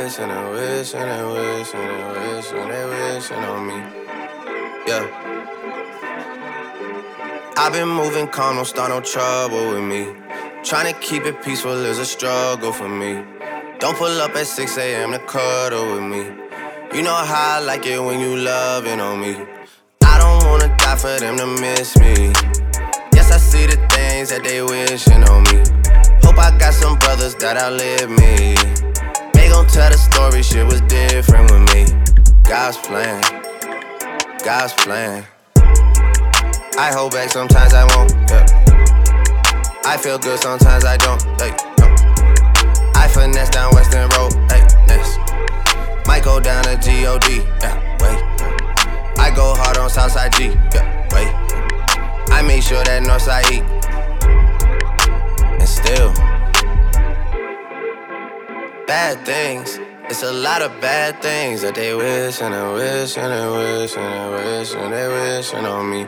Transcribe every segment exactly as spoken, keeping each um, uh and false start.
wishing and wishing and wishing and wishing, they wishing on me. Yeah. I've been moving calm, don't start no trouble with me. Trying to keep it peaceful is a struggle for me. Don't pull up at six a.m. to cuddle with me. You know how I like it when you loving on me. I don't wanna die for them to miss me. Yes, I see the things that they wishing on me. Hope I got some brothers that outlive me. They gon' tell the story, shit was different with me. God's plan, God's plan. I hold back, sometimes I won't, yeah. I feel good, sometimes I don't, hey, no. I finesse down Western Road, hey, next. Might go down to G O D, yeah, wait. I go hard on Southside G, yeah, wait. I make sure that Northside eat. And still, bad things. It's a lot of bad things that they wishing and wishing and wishing and wishing, they wishing on me.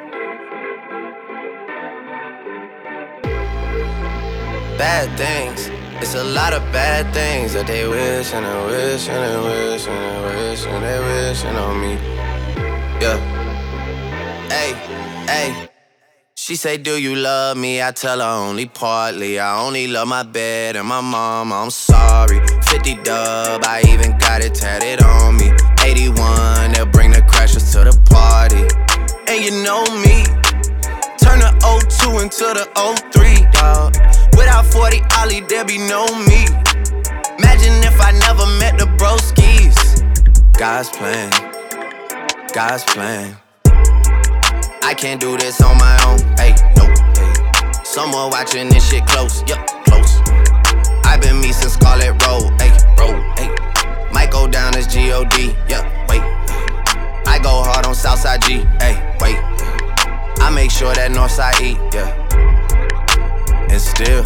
Bad things. It's a lot of bad things that they wishing and wishing and wishing and wishing, they wishing on me. Yeah. Hey, hey. She say, do you love me? I tell her only partly. I only love my bed and my mama, I'm sorry. fifty dub, I even got it tatted on me. eighty-one, they'll bring the crashers to the party. And you know me, turn the oh two into the oh three, dawg. Without forty Ollie, there be no me. Imagine if I never met the broskies. God's plan, God's plan. I can't do this on my own, hey, no, hey. Someone watching this shit close, yup, close. I been me since Scarlet Road, hey, road, hey. Might go down as G O D, yeah, wait. I go hard on Southside G, hey, wait. I make sure that Northside eat, yeah. And still,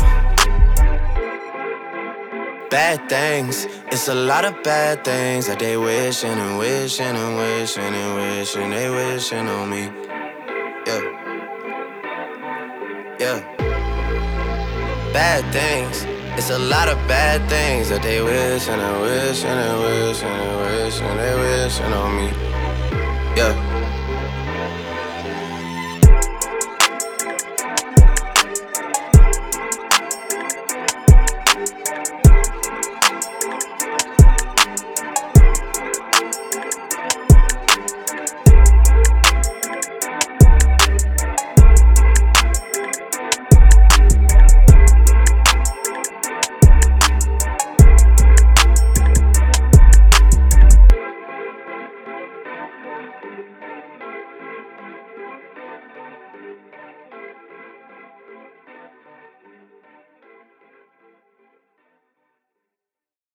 bad things. It's a lot of bad things that they wishing and wishing and wishing and wishing, they wishing on me. Yeah, yeah. Bad things. It's a lot of bad things that they wishing and wishing and wishing and wishing, they wishing on me. Yeah. Thank you.